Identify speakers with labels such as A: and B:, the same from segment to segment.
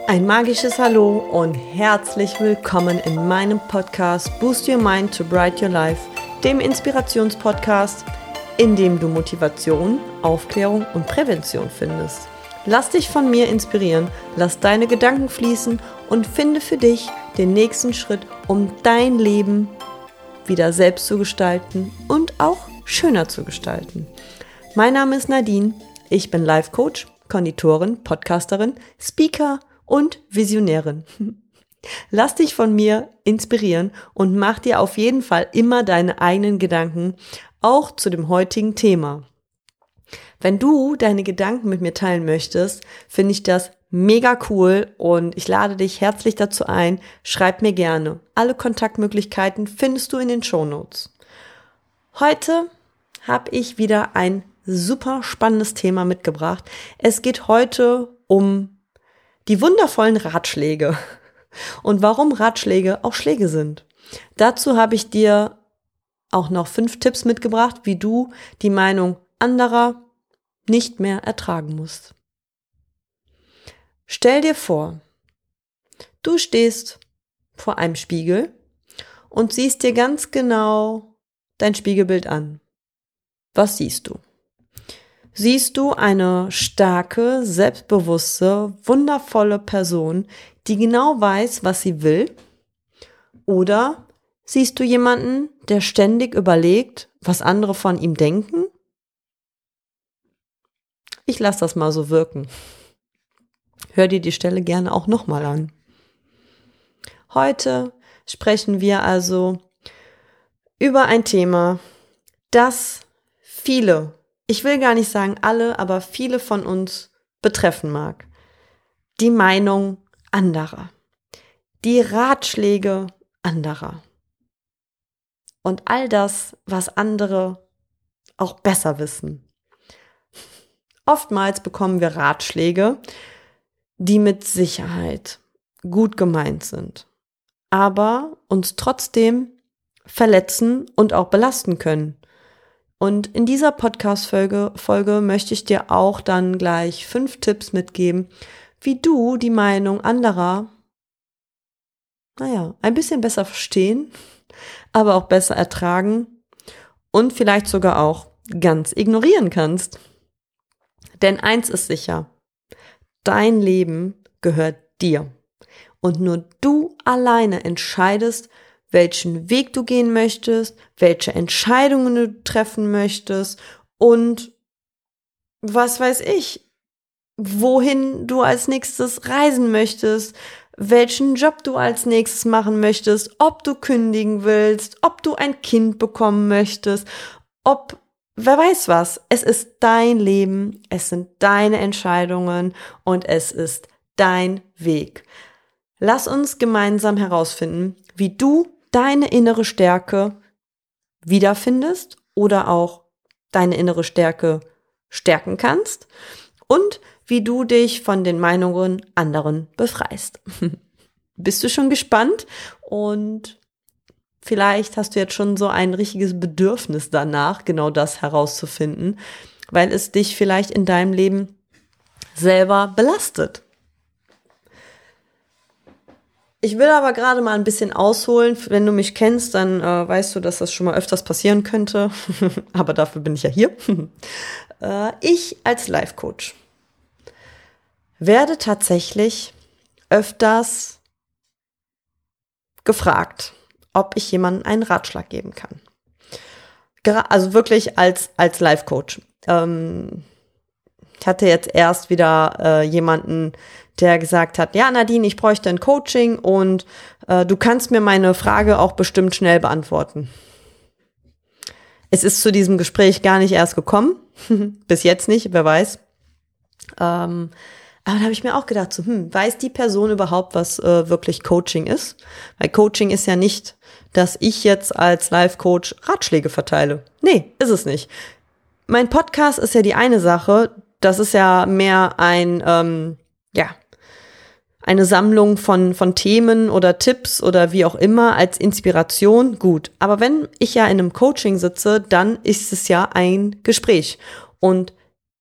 A: Ein magisches Hallo und herzlich willkommen in meinem Podcast Boost Your Mind to Bright Your Life, dem Inspirationspodcast, in dem du Motivation, Aufklärung und Prävention findest. Lass dich von mir inspirieren, lass deine Gedanken fließen und finde für dich den nächsten Schritt, um dein Leben wieder selbst zu gestalten und auch schöner zu gestalten. Mein Name ist Nadine, ich bin Life Coach, Konditorin, Podcasterin, Speaker und Visionärin. Lass dich von mir inspirieren und mach dir auf jeden Fall immer deine eigenen Gedanken, auch zu dem heutigen Thema. Wenn du deine Gedanken mit mir teilen möchtest, finde ich das mega cool und ich lade dich herzlich dazu ein, schreib mir gerne. Alle Kontaktmöglichkeiten findest du in den Shownotes. Heute habe ich wieder ein super spannendes Thema mitgebracht. Es geht heute um die wundervollen Ratschläge und warum Ratschläge auch Schläge sind. Dazu habe ich dir auch noch 5 Tipps mitgebracht, wie du die Meinung anderer nicht mehr ertragen musst. Stell dir vor, du stehst vor einem Spiegel und siehst dir ganz genau dein Spiegelbild an. Was siehst du? Siehst du eine starke, selbstbewusste, wundervolle Person, die genau weiß, was sie will? Oder siehst du jemanden, der ständig überlegt, was andere von ihm denken? Ich lasse das mal so wirken. Hör dir die Stelle gerne auch nochmal an. Heute sprechen wir also über ein Thema, das viele, ich will gar nicht sagen alle, aber viele von uns betreffen mag. Die Meinung anderer. Die Ratschläge anderer. Und all das, was andere auch besser wissen. Oftmals bekommen wir Ratschläge, die mit Sicherheit gut gemeint sind, aber uns trotzdem verletzen und auch belasten können. Und in dieser Podcast-Folge möchte ich dir auch dann gleich 5 Tipps mitgeben, wie du die Meinung anderer, ein bisschen besser verstehen, aber auch besser ertragen und vielleicht sogar auch ganz ignorieren kannst. Denn eins ist sicher, dein Leben gehört dir. Und nur du alleine entscheidest, welchen Weg du gehen möchtest, welche Entscheidungen du treffen möchtest und was weiß ich, wohin du als nächstes reisen möchtest, welchen Job du als nächstes machen möchtest, ob du kündigen willst, ob du ein Kind bekommen möchtest, wer weiß was. Es ist dein Leben, es sind deine Entscheidungen und es ist dein Weg. Lass uns gemeinsam herausfinden, wie du deine innere Stärke wiederfindest oder auch deine innere Stärke stärken kannst und wie du dich von den Meinungen anderen befreist. Bist du schon gespannt? Und vielleicht hast du jetzt schon so ein richtiges Bedürfnis danach, genau das herauszufinden, weil es dich vielleicht in deinem Leben selber belastet. Ich will aber gerade mal ein bisschen ausholen. Wenn du mich kennst, dann weißt du, dass das schon mal öfters passieren könnte. Aber dafür bin ich ja hier. Ich als Life Coach werde tatsächlich öfters gefragt, ob ich jemandem einen Ratschlag geben kann. Also wirklich als Life Coach. Ich hatte jetzt erst wieder jemanden, der gesagt hat, ja Nadine, ich bräuchte ein Coaching und du kannst mir meine Frage auch bestimmt schnell beantworten. Es ist zu diesem Gespräch gar nicht erst gekommen, bis jetzt nicht, wer weiß. Aber da habe ich mir auch gedacht, weiß die Person überhaupt, was wirklich Coaching ist? Weil Coaching ist ja nicht, dass ich jetzt als Life Coach Ratschläge verteile. Nee, ist es nicht. Mein Podcast ist ja die eine Sache, das ist ja mehr eine Sammlung von Themen oder Tipps oder wie auch immer als Inspiration, gut. Aber wenn ich ja in einem Coaching sitze, dann ist es ja ein Gespräch. Und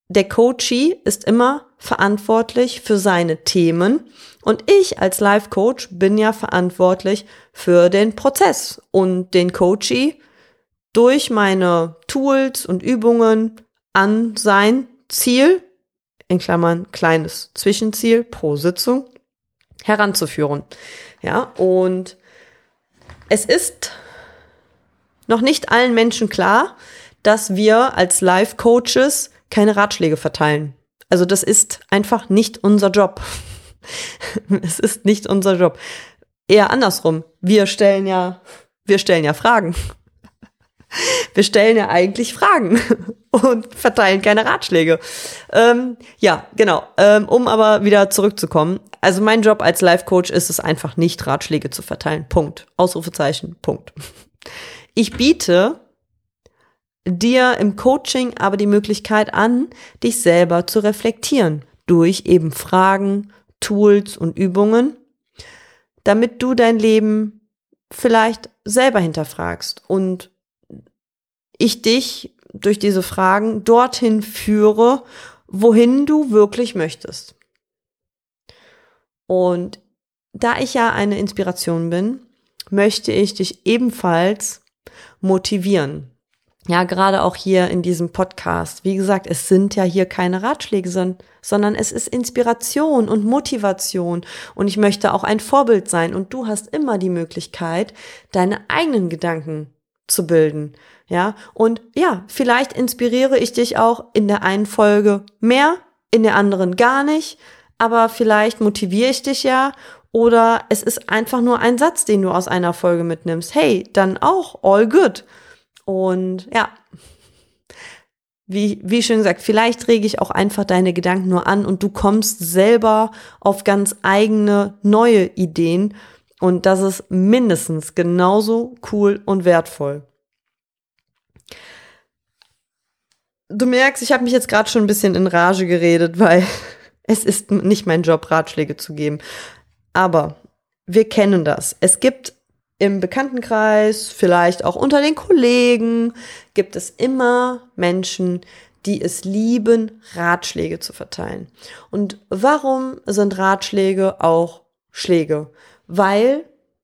A: der Coachee ist immer verantwortlich für seine Themen und ich als Life Coach bin ja verantwortlich für den Prozess und den Coachee durch meine Tools und Übungen an sein Ziel, in Klammern kleines Zwischenziel pro Sitzung, heranzuführen. Ja, und es ist noch nicht allen Menschen klar, dass wir als Life Coaches keine Ratschläge verteilen. Also das ist einfach nicht unser Job. Es ist nicht unser Job. Eher andersrum. Wir stellen ja Fragen. Wir stellen ja eigentlich Fragen und verteilen keine Ratschläge. Ja, genau. Um aber wieder zurückzukommen. Also mein Job als Life Coach ist es einfach nicht, Ratschläge zu verteilen. Punkt. Ausrufezeichen. Punkt. Ich biete dir im Coaching aber die Möglichkeit an, dich selber zu reflektieren durch eben Fragen, Tools und Übungen, damit du dein Leben vielleicht selber hinterfragst und ich dich durch diese Fragen dorthin führe, wohin du wirklich möchtest. Und da ich ja eine Inspiration bin, möchte ich dich ebenfalls motivieren. Ja, gerade auch hier in diesem Podcast. Wie gesagt, es sind ja hier keine Ratschläge, sondern es ist Inspiration und Motivation. Und ich möchte auch ein Vorbild sein. Und du hast immer die Möglichkeit, deine eigenen Gedanken zu bilden. Ja, und ja, vielleicht inspiriere ich dich auch in der einen Folge mehr, in der anderen gar nicht. Aber vielleicht motiviere ich dich ja. Oder es ist einfach nur ein Satz, den du aus einer Folge mitnimmst. Hey, dann auch all good. Und ja, wie schön gesagt, vielleicht rege ich auch einfach deine Gedanken nur an und du kommst selber auf ganz eigene, neue Ideen. Und das ist mindestens genauso cool und wertvoll. Du merkst, ich habe mich jetzt gerade schon ein bisschen in Rage geredet, weil es ist nicht mein Job, Ratschläge zu geben. Aber wir kennen das. Es gibt im Bekanntenkreis, vielleicht auch unter den Kollegen, gibt es immer Menschen, die es lieben, Ratschläge zu verteilen. Und warum sind Ratschläge auch Schläge? Weil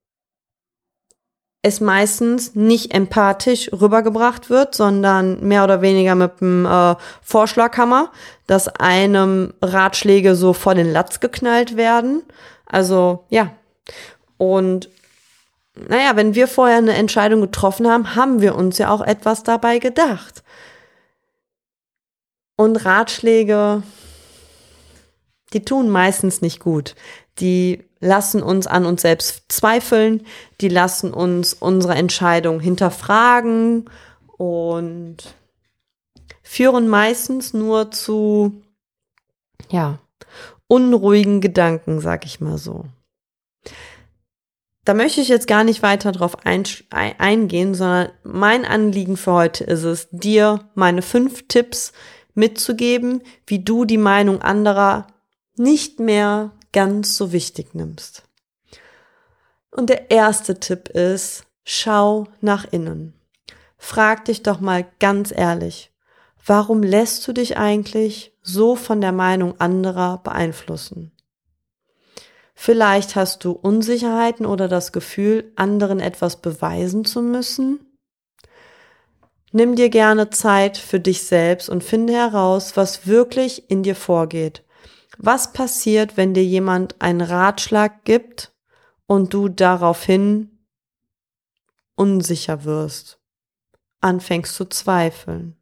A: es meistens nicht empathisch rübergebracht wird, sondern mehr oder weniger mit einem Vorschlaghammer, dass einem Ratschläge so vor den Latz geknallt werden. Also ja, und naja, wenn wir vorher eine Entscheidung getroffen haben, haben wir uns ja auch etwas dabei gedacht. Und Ratschläge, die tun meistens nicht gut. Die lassen uns an uns selbst zweifeln, die lassen uns unsere Entscheidung hinterfragen und führen meistens nur zu, ja, unruhigen Gedanken, sag ich mal so. Da möchte ich jetzt gar nicht weiter drauf eingehen, sondern mein Anliegen für heute ist es, dir meine 5 Tipps mitzugeben, wie du die Meinung anderer nicht mehr ganz so wichtig nimmst. Und der erste Tipp ist, schau nach innen. Frag dich doch mal ganz ehrlich, warum lässt du dich eigentlich so von der Meinung anderer beeinflussen? Vielleicht hast du Unsicherheiten oder das Gefühl, anderen etwas beweisen zu müssen. Nimm dir gerne Zeit für dich selbst und finde heraus, was wirklich in dir vorgeht. Was passiert, wenn dir jemand einen Ratschlag gibt und du daraufhin unsicher wirst, anfängst zu zweifeln?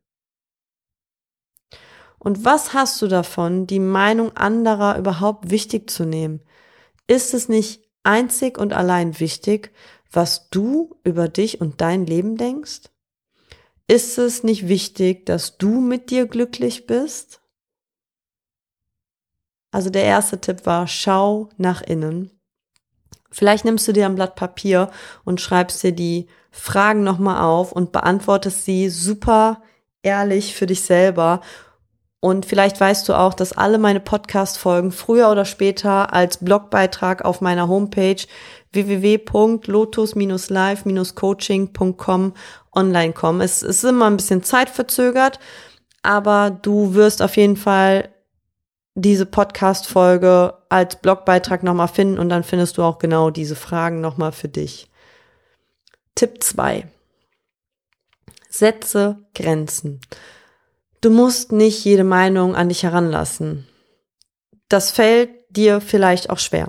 A: Und was hast du davon, die Meinung anderer überhaupt wichtig zu nehmen? Ist es nicht einzig und allein wichtig, was du über dich und dein Leben denkst? Ist es nicht wichtig, dass du mit dir glücklich bist? Also der erste Tipp war, schau nach innen. Vielleicht nimmst du dir ein Blatt Papier und schreibst dir die Fragen nochmal auf und beantwortest sie super ehrlich für dich selber. Und vielleicht weißt du auch, dass alle meine Podcast-Folgen früher oder später als Blogbeitrag auf meiner Homepage www.lotus-live-coaching.com online kommen. Es ist immer ein bisschen zeitverzögert, aber du wirst auf jeden Fall diese Podcast-Folge als Blogbeitrag nochmal finden und dann findest du auch genau diese Fragen nochmal für dich. Tipp 2. Setze Grenzen. Du musst nicht jede Meinung an dich heranlassen. Das fällt dir vielleicht auch schwer.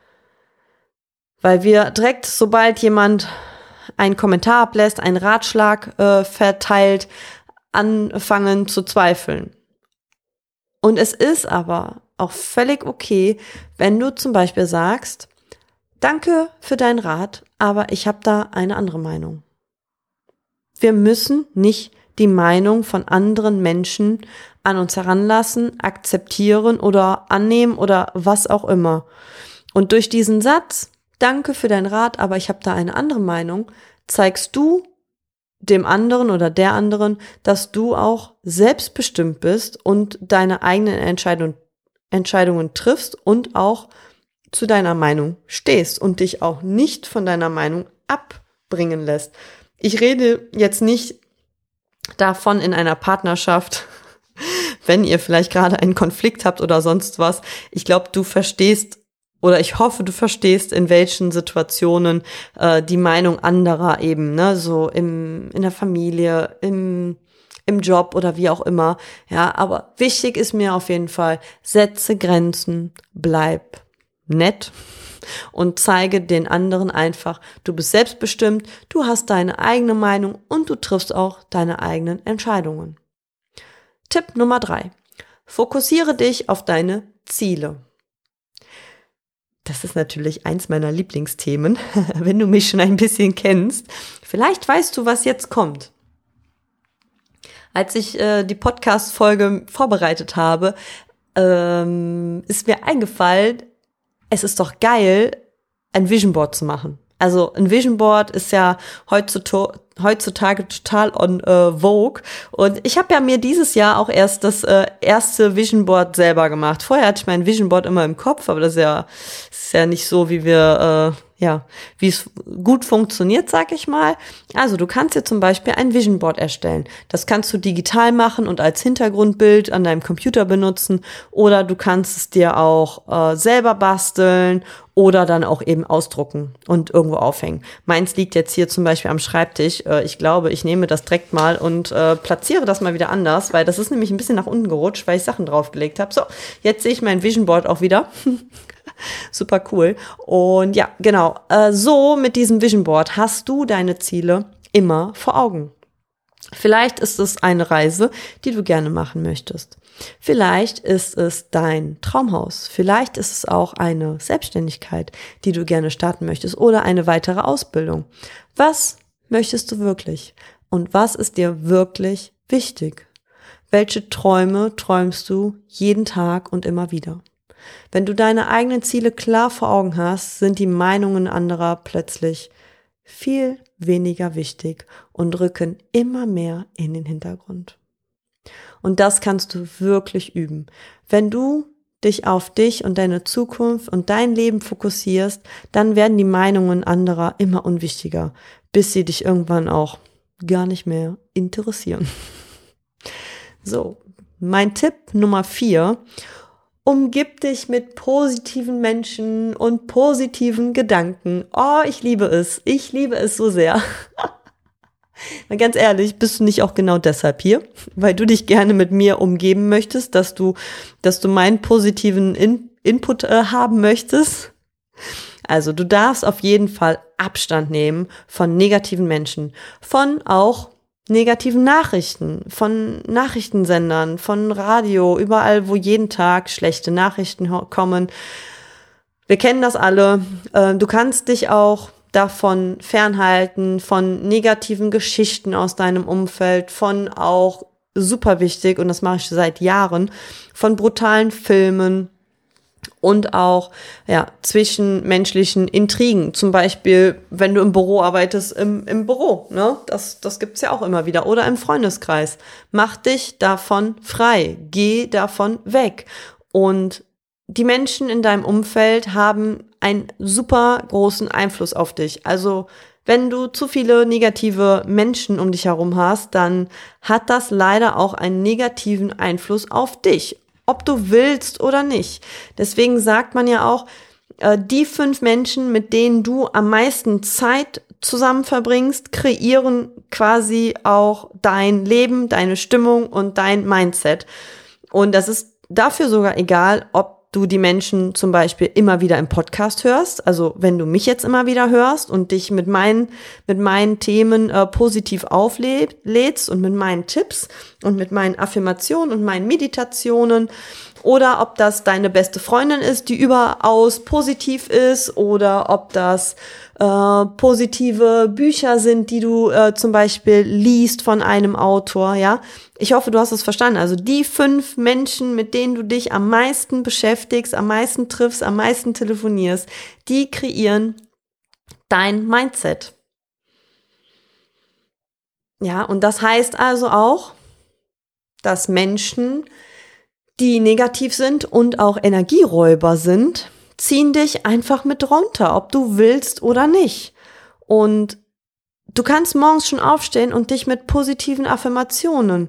A: Weil wir direkt, sobald jemand einen Kommentar ablässt, einen Ratschlag verteilt, anfangen zu zweifeln. Und es ist aber auch völlig okay, wenn du zum Beispiel sagst, danke für deinen Rat, aber ich habe da eine andere Meinung. Wir müssen nicht die Meinung von anderen Menschen an uns heranlassen, akzeptieren oder annehmen oder was auch immer. Und durch diesen Satz, danke für deinen Rat, aber ich habe da eine andere Meinung, zeigst du dem anderen oder der anderen, dass du auch selbstbestimmt bist und deine eigenen Entscheidungen triffst und auch zu deiner Meinung stehst und dich auch nicht von deiner Meinung abbringen lässt. Ich rede jetzt nicht davon in einer Partnerschaft, wenn ihr vielleicht gerade einen Konflikt habt oder sonst was. Ich glaube, du verstehst oder ich hoffe, du verstehst, in welchen Situationen die Meinung anderer eben, ne, so in der Familie, im Job oder wie auch immer. Ja, aber wichtig ist mir auf jeden Fall, setze Grenzen, bleib nett und zeige den anderen einfach, du bist selbstbestimmt, du hast deine eigene Meinung und du triffst auch deine eigenen Entscheidungen. Tipp Nummer 3. Fokussiere dich auf deine Ziele. Das ist natürlich eins meiner Lieblingsthemen, wenn du mich schon ein bisschen kennst. Vielleicht weißt du, was jetzt kommt. Als ich die Podcast-Folge vorbereitet habe, ist mir eingefallen, es ist doch geil, ein Vision Board zu machen. Also ein Vision Board ist ja heutzutage total on vogue. Und ich habe ja mir dieses Jahr auch erst das erste Vision Board selber gemacht. Vorher hatte ich mein Vision Board immer im Kopf, aber das ist ja nicht so, wie wie es gut funktioniert, sag ich mal. Also du kannst dir zum Beispiel ein Vision Board erstellen. Das kannst du digital machen und als Hintergrundbild an deinem Computer benutzen oder du kannst es dir auch selber basteln oder dann auch eben ausdrucken und irgendwo aufhängen. Meins liegt jetzt hier zum Beispiel am Schreibtisch. Ich glaube, ich nehme das direkt mal und platziere das mal wieder anders, weil das ist nämlich ein bisschen nach unten gerutscht, weil ich Sachen draufgelegt habe. So, jetzt sehe ich mein Vision Board auch wieder. Super cool. Und ja, genau, so mit diesem Vision Board hast du deine Ziele immer vor Augen. Vielleicht ist es eine Reise, die du gerne machen möchtest. Vielleicht ist es dein Traumhaus. Vielleicht ist es auch eine Selbstständigkeit, die du gerne starten möchtest oder eine weitere Ausbildung. Was möchtest du wirklich? Und was ist dir wirklich wichtig? Welche Träume träumst du jeden Tag und immer wieder? Wenn du deine eigenen Ziele klar vor Augen hast, sind die Meinungen anderer plötzlich viel weniger wichtig und rücken immer mehr in den Hintergrund. Und das kannst du wirklich üben. Wenn du dich auf dich und deine Zukunft und dein Leben fokussierst, dann werden die Meinungen anderer immer unwichtiger, bis sie dich irgendwann auch gar nicht mehr interessieren. So, mein Tipp Nummer 4: Umgib dich mit positiven Menschen und positiven Gedanken. Oh, ich liebe es. Ich liebe es so sehr. Mal ganz ehrlich, bist du nicht auch genau deshalb hier? Weil du dich gerne mit mir umgeben möchtest, dass du meinen positiven Input haben möchtest? Also du darfst auf jeden Fall Abstand nehmen von negativen Menschen, von auch negativen Nachrichten, von Nachrichtensendern, von Radio, überall, wo jeden Tag schlechte Nachrichten kommen. Wir kennen das alle. Du kannst dich auch davon fernhalten, von negativen Geschichten aus deinem Umfeld, von auch super wichtig, und das mache ich seit Jahren, von brutalen Filmen und auch zwischenmenschlichen Intrigen. Zum Beispiel, wenn du im Büro arbeitest, im Büro, ne? Das gibt's ja auch immer wieder. Oder im Freundeskreis. Mach dich davon frei. Geh davon weg. Und die Menschen in deinem Umfeld haben einen super großen Einfluss auf dich. Also Wenn du zu viele negative Menschen um dich herum hast, dann hat das leider auch einen negativen Einfluss auf dich, ob du willst oder nicht. Deswegen sagt man ja auch, die 5 Menschen, mit denen du am meisten Zeit zusammen verbringst, kreieren quasi auch dein Leben, deine Stimmung und dein Mindset. Und das ist dafür sogar egal, ob du die Menschen zum Beispiel immer wieder im Podcast hörst, also wenn du mich jetzt immer wieder hörst und dich mit meinen Themen positiv auflädst und mit meinen Tipps und mit meinen Affirmationen und meinen Meditationen, oder ob das deine beste Freundin ist, die überaus positiv ist, oder ob das positive Bücher sind, die du zum Beispiel liest von einem Autor, ja. Ich hoffe, du hast es verstanden. Also die 5 Menschen, mit denen du dich am meisten beschäftigst, am meisten triffst, am meisten telefonierst, die kreieren dein Mindset. Ja, und das heißt also auch, dass Menschen, die negativ sind und auch Energieräuber sind, ziehen dich einfach mit runter, ob du willst oder nicht. Und du kannst morgens schon aufstehen und dich mit positiven Affirmationen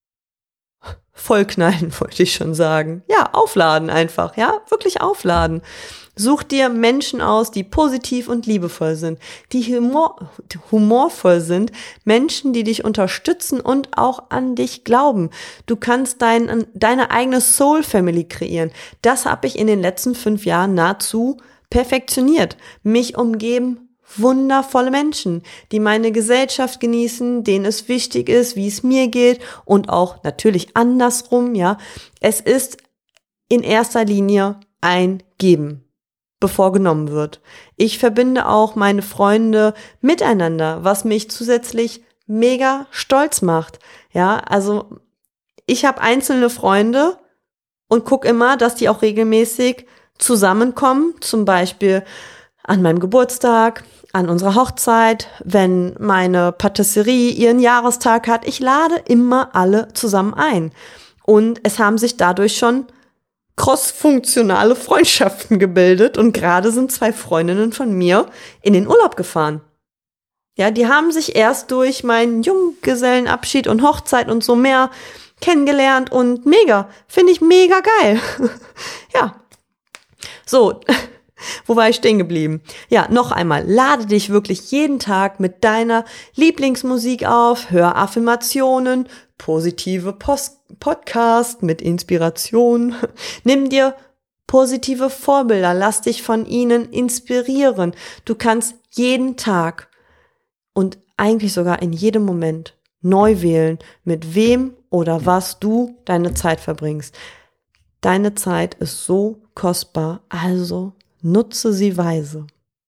A: vollknallen, wollte ich schon sagen. Ja, aufladen einfach, ja, wirklich aufladen. Such dir Menschen aus, die positiv und liebevoll sind, die humorvoll sind, Menschen, die dich unterstützen und auch an dich glauben. Du kannst deine eigene Soul Family kreieren. Das habe ich in den letzten 5 Jahren nahezu perfektioniert. Mich umgeben wundervolle Menschen, die meine Gesellschaft genießen, denen es wichtig ist, wie es mir geht und auch natürlich andersrum, ja. Es ist in erster Linie ein Geben, bevor genommen wird. Ich verbinde auch meine Freunde miteinander, was mich zusätzlich mega stolz macht. Ja, also ich habe einzelne Freunde und gucke immer, dass die auch regelmäßig zusammenkommen, zum Beispiel an meinem Geburtstag, an unserer Hochzeit, wenn meine Patisserie ihren Jahrestag hat. Ich lade immer alle zusammen ein. Und es haben sich dadurch schon cross-funktionale Freundschaften gebildet und gerade sind 2 Freundinnen von mir in den Urlaub gefahren. Ja, die haben sich erst durch meinen Junggesellenabschied und Hochzeit und so mehr kennengelernt und mega, finde ich mega geil. Ja, so, wo war ich stehen geblieben? Ja, noch einmal, lade dich wirklich jeden Tag mit deiner Lieblingsmusik auf, hör Affirmationen, positive Podcast mit Inspiration. Nimm dir positive Vorbilder, lass dich von ihnen inspirieren. Du kannst jeden Tag und eigentlich sogar in jedem Moment neu wählen, mit wem oder was du deine Zeit verbringst. Deine Zeit ist so kostbar, also nutze sie weise.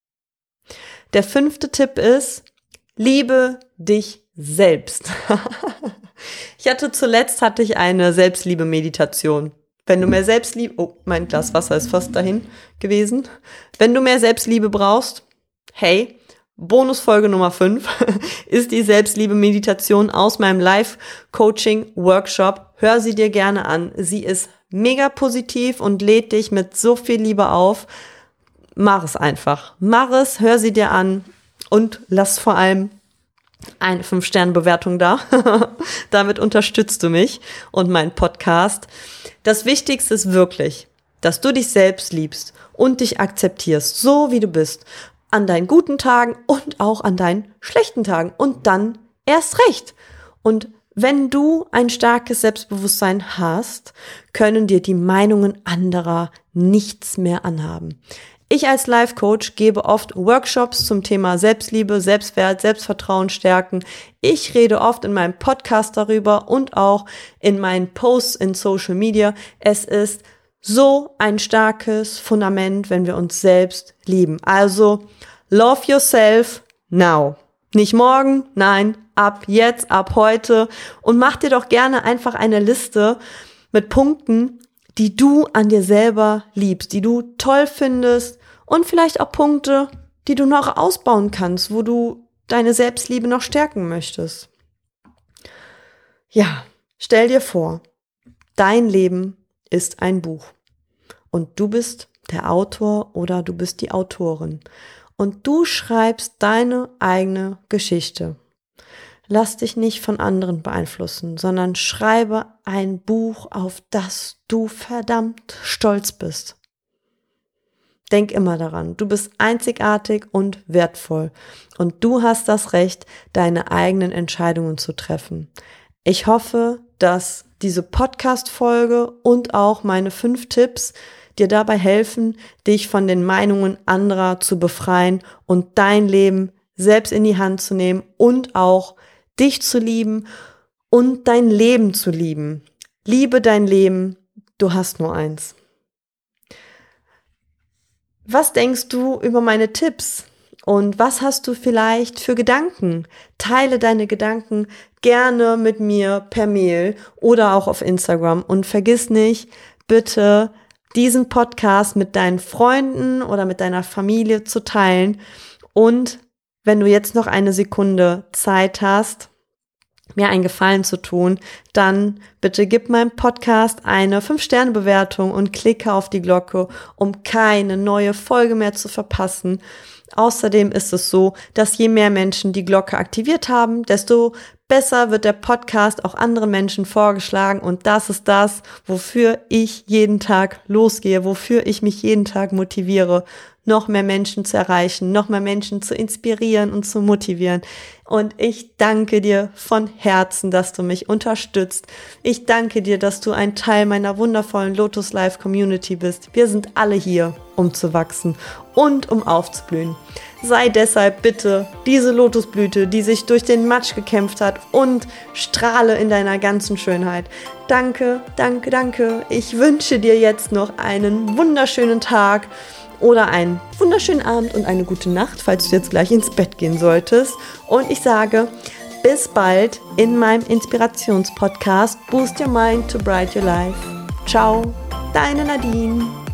A: Der 5. Tipp ist, liebe dich selbst. Zuletzt hatte ich eine Selbstliebe-Meditation. Wenn du mehr Selbstliebe, oh, mein Glas Wasser ist fast dahin gewesen. Wenn du mehr Selbstliebe brauchst, hey, Bonusfolge Nummer 5 ist die Selbstliebe-Meditation aus meinem Live-Coaching-Workshop. Hör sie dir gerne an. Sie ist mega positiv und lädt dich mit so viel Liebe auf. Mach es einfach. Mach es, hör sie dir an und lass vor allem eine 5-Sterne-Bewertung da. Damit unterstützt du mich und meinen Podcast. Das Wichtigste ist wirklich, dass du dich selbst liebst und dich akzeptierst, so wie du bist. An deinen guten Tagen und auch an deinen schlechten Tagen. Und dann erst recht. Und wenn du ein starkes Selbstbewusstsein hast, können dir die Meinungen anderer nichts mehr anhaben. Ich als Life-Coach gebe oft Workshops zum Thema Selbstliebe, Selbstwert, Selbstvertrauen stärken. Ich rede oft in meinem Podcast darüber und auch in meinen Posts in Social Media. Es ist so ein starkes Fundament, wenn wir uns selbst lieben. Also, love yourself now. Nicht morgen, nein, ab jetzt, ab heute. Und mach dir doch gerne einfach eine Liste mit Punkten, die du an dir selber liebst, die du toll findest und vielleicht auch Punkte, die du noch ausbauen kannst, wo du deine Selbstliebe noch stärken möchtest. Ja, stell dir vor, dein Leben ist ein Buch und du bist der Autor oder du bist die Autorin. und du schreibst deine eigene Geschichte. Lass dich nicht von anderen beeinflussen, sondern schreibe ein Buch, auf das du verdammt stolz bist. Denk immer daran, du bist einzigartig und wertvoll und du hast das Recht, deine eigenen Entscheidungen zu treffen. Ich hoffe, dass diese Podcast-Folge und auch meine 5 Tipps dir dabei helfen, dich von den Meinungen anderer zu befreien und dein Leben selbst in die Hand zu nehmen und auch dich zu lieben und dein Leben zu lieben. Liebe dein Leben, du hast nur eins. Was denkst du über meine Tipps? Und was hast du vielleicht für Gedanken? Teile deine Gedanken gerne mit mir per Mail oder auch auf Instagram. Und vergiss nicht, bitte diesen Podcast mit deinen Freunden oder mit deiner Familie zu teilen. Und wenn du jetzt noch eine Sekunde Zeit hast, mir einen Gefallen zu tun, dann bitte gib meinem Podcast eine 5-Sterne-Bewertung und klicke auf die Glocke, um keine neue Folge mehr zu verpassen. Außerdem ist es so, dass je mehr Menschen die Glocke aktiviert haben, desto besser wird der Podcast auch anderen Menschen vorgeschlagen und das ist das, wofür ich jeden Tag losgehe, wofür ich mich jeden Tag motiviere, noch mehr Menschen zu erreichen, noch mehr Menschen zu inspirieren und zu motivieren. Und ich danke dir von Herzen, dass du mich unterstützt. Ich danke dir, dass du ein Teil meiner wundervollen Lotus Life Community bist. Wir sind alle hier, um zu wachsen und um aufzublühen. Sei deshalb bitte diese Lotusblüte, die sich durch den Matsch gekämpft hat und strahle in deiner ganzen Schönheit. Danke, danke, danke. Ich wünsche dir jetzt noch einen wunderschönen Tag oder einen wunderschönen Abend und eine gute Nacht, falls du jetzt gleich ins Bett gehen solltest. Und ich sage, bis bald in meinem Inspirationspodcast Boost Your Mind to Bright Your Life. Ciao, deine Nadine.